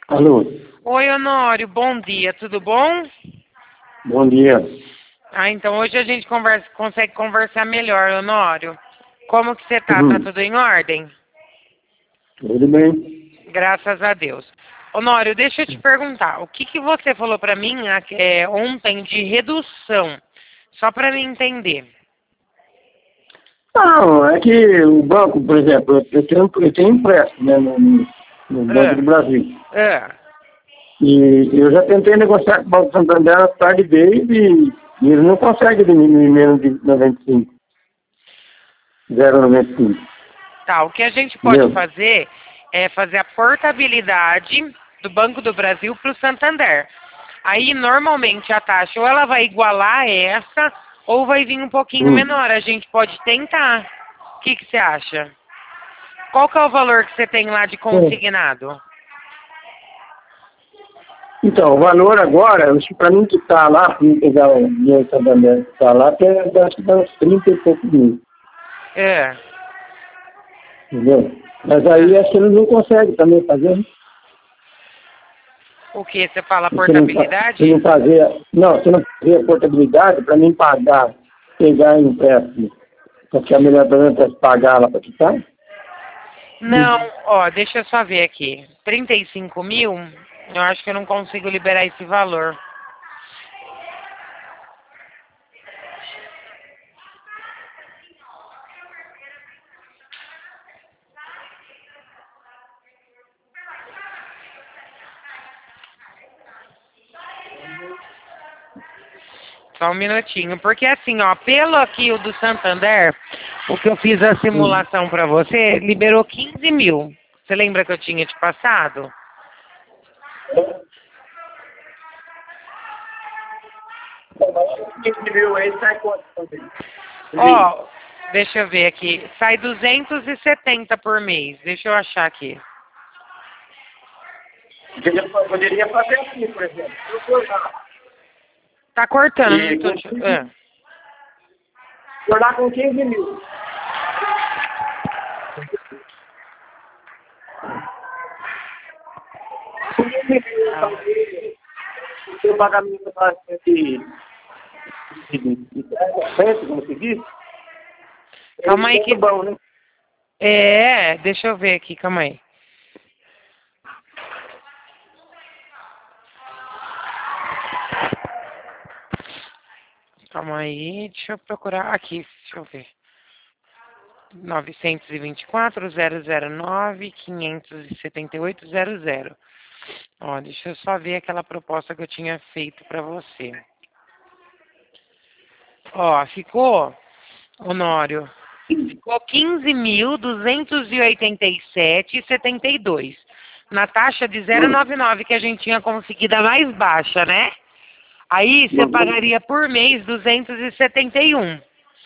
Alô, Oi, Honório, bom dia, tudo bom? bom dia. Então hoje a gente consegue conversar melhor, Honório. Como que você tá? Tá Uhum. tudo em ordem? Tudo bem? Graças a Deus. Honório, deixa eu te perguntar, o que você falou pra mim ontem de redução? Só pra me entender. Não, é que o banco, por exemplo, eu tenho empréstimo, né, no Banco do Ah, Brasil. ah. E eu já tentei negociar com o Banco Santander a tarde deles e eles não conseguem diminuir menos de 95, 0,95. Tá, o que a gente pode Entendeu? fazer é fazer a portabilidade do Banco do Brasil para o Santander. Aí, normalmente, a taxa ou ela vai igualar essa ou vai vir um pouquinho Hum. menor. A gente pode tentar. O que você acha? Qual que é o valor que você tem lá de É. consignado? Então, o valor agora, para mim que está lá, para mim pegar o dinheiro do Santander que está lá, acho que dá uns 30 e poucos mil. É. Entendeu? Mas aí acho que eles não conseguem também fazer. O que? Você fala Se não portabilidade? fazer, não, se não fazer a portabilidade, para mim pagar, pegar empréstimo, para ficar melhor para mim, para pagar lá para quitar. Não, ó, deixa eu só ver aqui. 35 mil? Eu acho que eu não consigo liberar esse valor. Só um minutinho, porque assim, ó, pelo aqui o do Santander, o que eu fiz a simulação pra você, liberou 15 mil. Você lembra que eu tinha te passado? 15 mil aí sai quanto também? Ó, deixa eu ver aqui, sai 270 por mês. Deixa eu achar aqui. Poderia fazer assim, por exemplo. Eu for lá, Tá cortando, não e tô com te... 15, Ah. for lá com 15 mil. Com 15 mil, eu paguei, o seu pagamento está de 10%, como se diz. Calma aí que... É bom, né? Deixa eu ver aqui, calma aí. Calma aí, deixa eu procurar aqui, deixa eu ver. 924.009.578.00. Ó, deixa eu só ver aquela proposta que eu tinha feito para você. Ó, ficou, Honório, ficou 15.287,72 na taxa de 0,99 que a gente tinha conseguido a mais baixa, né? Aí você pagaria por mês 271.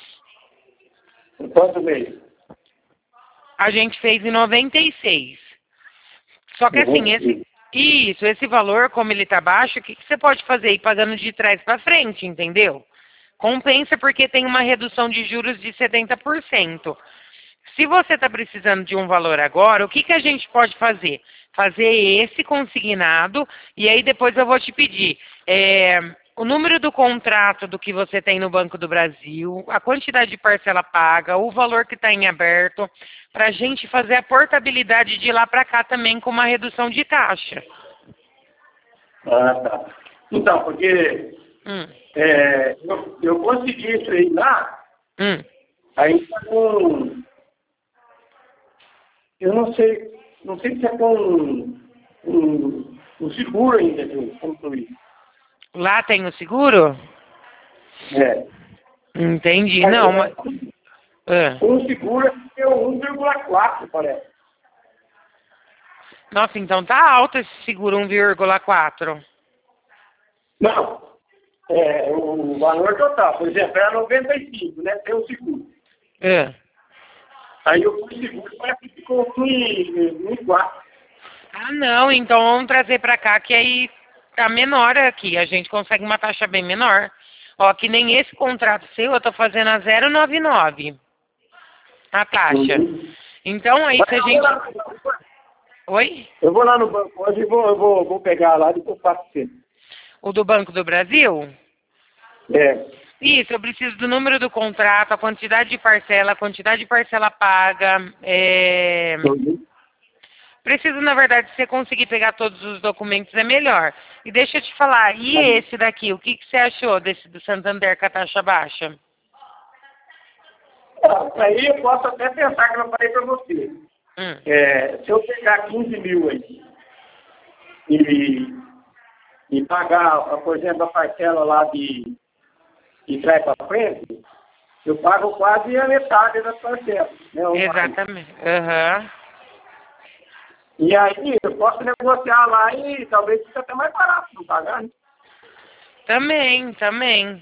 Quanto mês? A gente fez em 96. Só que assim, esse valor, como ele tá baixo, o que você pode fazer? Ir pagando de trás para frente, entendeu? Compensa porque tem uma redução de juros de 70%. Se você está precisando de um valor agora, o que a gente pode fazer? Fazer esse consignado e aí depois eu vou te pedir o número do contrato do que você tem no Banco do Brasil, a quantidade de parcela paga, o valor que está em aberto, para a gente fazer a portabilidade de lá para cá também com uma redução de taxa. Ah, tá. Então, porque Hum, eu consegui isso aí lá, hum. aí tá com. Eu não sei se é com um seguro ainda que eu concluí. Lá tem o seguro? É. Entendi. Mas Não, mas... Ah. com o seguro é 1,4, parece. Nossa, então tá alto esse seguro 1,4. Não. O valor total, por exemplo, era 95, né? Tem o seguro. É. Aí eu fui seguro, parece que ficou em 4. Ah, não, então vamos trazer pra cá que aí tá menor aqui. A gente consegue uma taxa bem menor. Ó, que nem esse contrato seu, eu tô fazendo a 0,99 a taxa. Uhum. Então aí Vai se a lá, vai gente... lá, vai lá. Oi? Eu vou lá no banco hoje e vou pegar lá e depois faço pra você. O do Banco do Brasil? É. Isso, eu preciso do número do contrato, a quantidade de parcela paga. Uhum. Preciso, na verdade, se você conseguir pegar todos os documentos, é melhor. E deixa eu te falar, e esse daqui, o que, que você achou desse do Santander com a taxa baixa? Aí eu posso até pensar que eu falei para você. Se eu pegar 15 mil aí e pagar, por exemplo, a parcela lá de trás para frente, eu pago quase a metade das parcelas. Né, Exatamente. Aham. E aí eu posso negociar lá e talvez fique até mais barato não pagar, né? Também.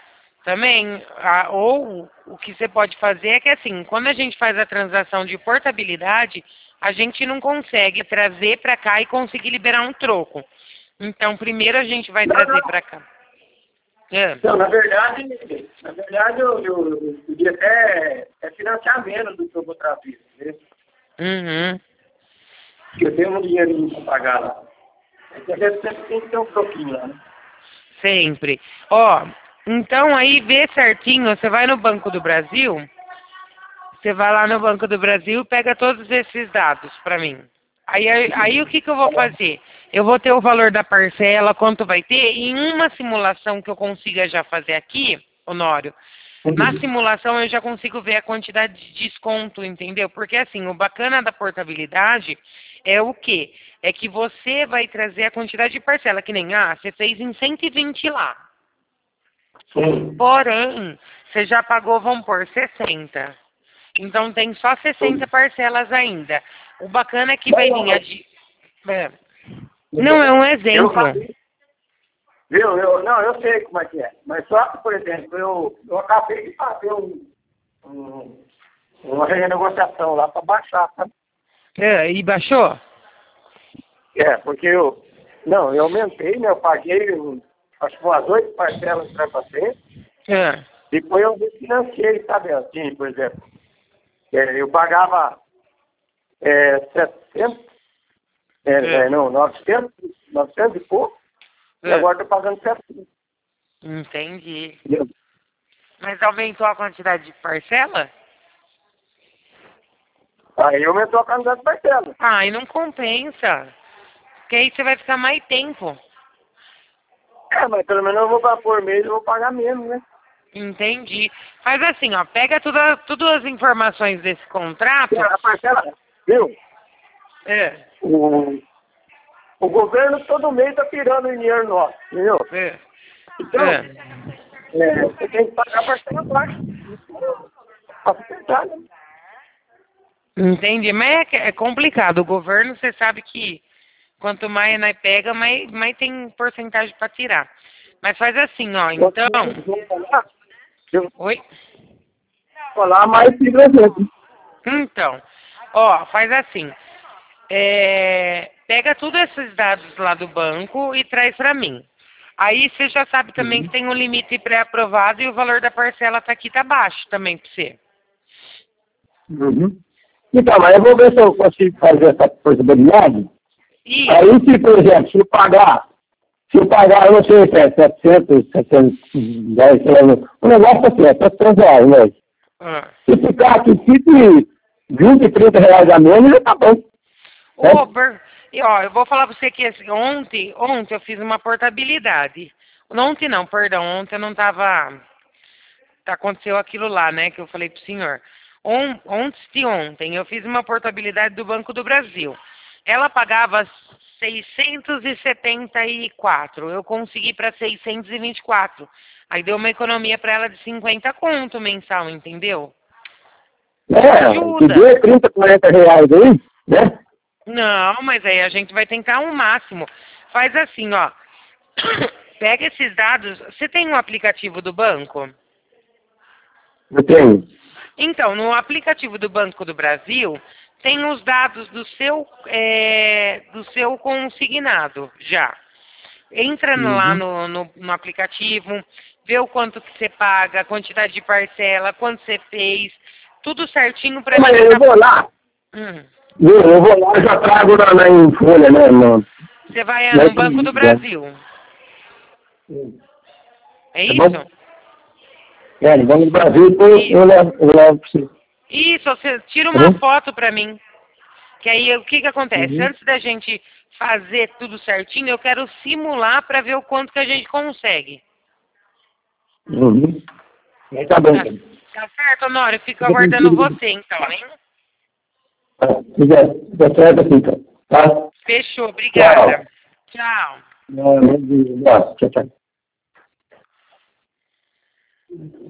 Ou o que você pode fazer é que, assim, quando a gente faz a transação de portabilidade, a gente não consegue trazer para cá e conseguir liberar um troco. Então, primeiro a gente vai trazer para cá. Então, na verdade eu podia até financiar menos do que eu vou trazer. Né? Uhum. Porque eu tenho um dinheirinho para pagar lá. Porque a gente sempre tem que ter um troquinho lá, né? Sempre. Ó, então aí vê certinho, você vai no Banco do Brasil, você vai lá no Banco do Brasil e pega todos esses dados para mim. Aí o que eu vou fazer? Eu vou ter o valor da parcela, quanto vai ter, e em uma simulação que eu consiga já fazer aqui, Honório, na simulação eu já consigo ver a quantidade de desconto, entendeu? Porque assim, o bacana da portabilidade é o quê? É que você vai trazer a quantidade de parcela, que nem, você fez em 120 lá. Sim. Porém, você já pagou, vamos pôr, 60. Então tem só 60 parcelas ainda. O bacana é que vai vir a de... Não, é um exemplo. Viu? Eu sei como é que é. Mas só que, por exemplo, eu acabei de fazer uma renegociação lá para baixar, sabe? E baixou? Porque eu aumentei, né? Eu paguei, acho que umas 8 parcelas para você. Depois eu refinanciei, sabe? Assim, por exemplo. Eu pagava 700, 900 e pouco. E agora estou pagando 700. Entendi. Entendeu? Mas aumentou a quantidade de parcela? Aí aumentou a quantidade de parcelas. E não compensa. Porque aí você vai ficar mais tempo. Mas pelo menos eu vou por mês, eu vou pagar menos, né? Entendi. Faz assim, ó, pega tudo as informações desse contrato. A parcela, viu? O governo todo mês está tirando o dinheiro nosso, entendeu? Então, você tem que pagar a parcela baixa. Para sustentar, né? Entendi, mas é complicado. O governo, você sabe que quanto mais nós pega, mais tem porcentagem para tirar. Mas faz assim, ó, então... Oi? Falar mais simplesmente. Então, ó, faz assim. Pega todos esses dados lá do banco e traz para mim. Aí você já sabe também que tem um limite pré-aprovado e o valor da parcela tá baixo também para você. Então, mas eu vou ver se eu consigo fazer essa portabilidade. Aí, se, por exemplo, se eu pagar, eu não sei se é 700, 710, o negócio assim, é 700 reais, né? Se ficar aqui, fique 20, 30 reais a menos, já tá bom. Eu vou falar pra você que assim, ontem eu fiz uma portabilidade. Ontem eu não tava... Aconteceu aquilo lá, né, que eu falei pro senhor. Antes de ontem, eu fiz uma portabilidade do Banco do Brasil. Ela pagava 674, eu consegui para 624. Aí deu uma economia para ela de 50 conto mensal, entendeu? Ajuda. 30, 40 reais aí, né? Não, mas aí a gente vai tentar um máximo. Faz assim, ó. Pega esses dados. Você tem um aplicativo do banco? Eu tenho. Então, no aplicativo do Banco do Brasil, tem os dados do seu consignado já. Entra lá no aplicativo, vê o quanto que você paga, a quantidade de parcela, quanto você fez, tudo certinho para mim. Mas eu vou lá. Eu vou lá e já trago em folha, né? Você vai no Banco do Brasil. É isso? No Banco do Brasil, eu levo para você. Isso, você tira uma foto para mim. Que aí, o que acontece? Antes da gente fazer tudo certinho, eu quero simular para ver o quanto que a gente consegue. Tá bom. Tá certo, Honório? Fico aguardando você, então, hein? Tá certo assim, então. Tá? Fechou, obrigada. Tchau. Tchau, tchau.